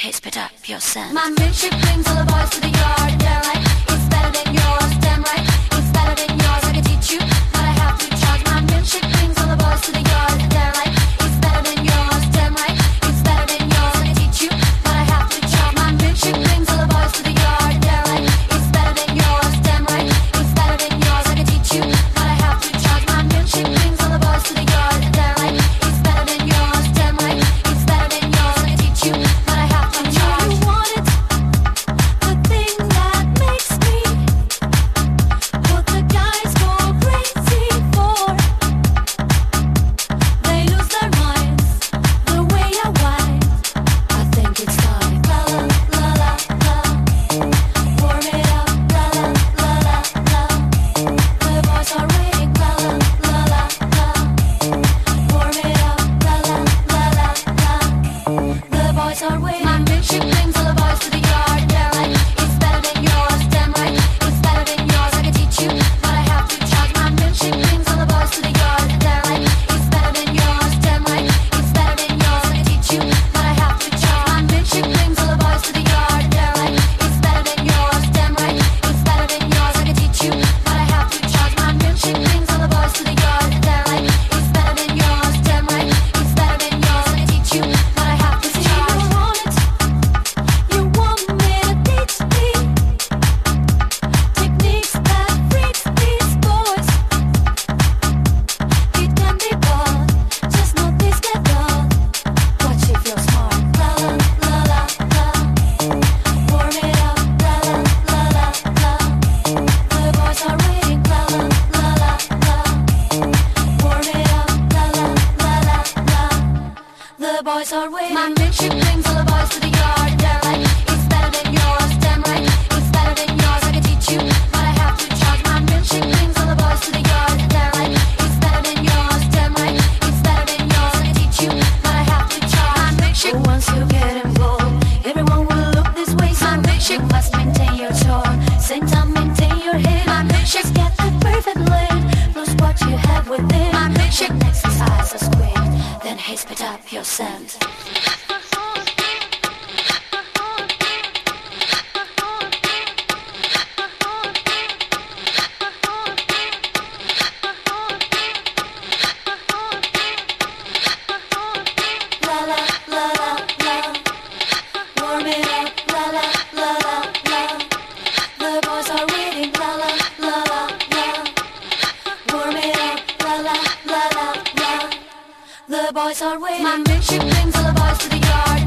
hey, spit up your scent. My milkshake brings all the boys to the yard. They're like, it's better than yours. Damn right, it's better than yours. I can teach you, but I have to charge. My milkshake brings all the boys to the yard. They're like, it's better than yours. Damn right, it's better than yours. I can teach you, but I have to charge. My milkshake brings all the boys to the yard. They're like, it's better than yours. Damn right, it's better than yours. I can teach you, but I have to charge. My milkshake brings all the boys to the yard. They're like, it's better than yours. Damn right, it's better than yours. I can teach you, but I have to charge. You want it, the thing that makes me what the guys go crazy for. They lose their minds the way I whine. I think it's time. La la la la la. Warm it up. La la la la la. The boys are waiting. La la la la la. Warm it up. La la la la la. The boys are waiting. My milkshake brings all the boys to the yard. They're like, it's better than yours. Damn right, it's better than yours. I can teach you, but I have to charge. My milkshake brings all the boys to the yard. They're like, it's better than yours. Damn right, it's better than yours. I can teach you, but I have to charge. My milkshake brings all the boys to the yard. They're like, it's better than yours. Damn right, it's better than yours. I can teach you, but I have to charge. My milkshake brings all the boys to the yard. They're like, it's better than yours. Damn right, it's better than yours. I can teach you, but I have to charge. You want it, you want me to teach thee techniques that freaks these boys. It can be bought, just know this get done. Watch if you're smart. La la la la la. Warm it up. La la la la la. The boys are waiting. La la la la la. Warm it up. La la la la la. The boys are waiting. My milkshake brings all the boys to the yard. They're like, it's better than yours. Damn right, it's better than yours. I can teach you, but I have to charge. My milkshake brings all the boys to the yard. They're like, it's better than yours. Damn right, it's better than yours. I can teach you, but I have to charge. My milkshake, once you get involved, everyone will look this way. So my milkshake must maintain your tone, same time maintain your head. My milkshake get a perfect blend, plus what you have within. My milkshake next his eyes are squint, then hey, spit up your scent. La la la la la. Warm it up. La la la la la. The boys are waiting. La la la la la. Warm it up. La la la la la. The boys are waiting. My milkshake brings all the boys to the yard.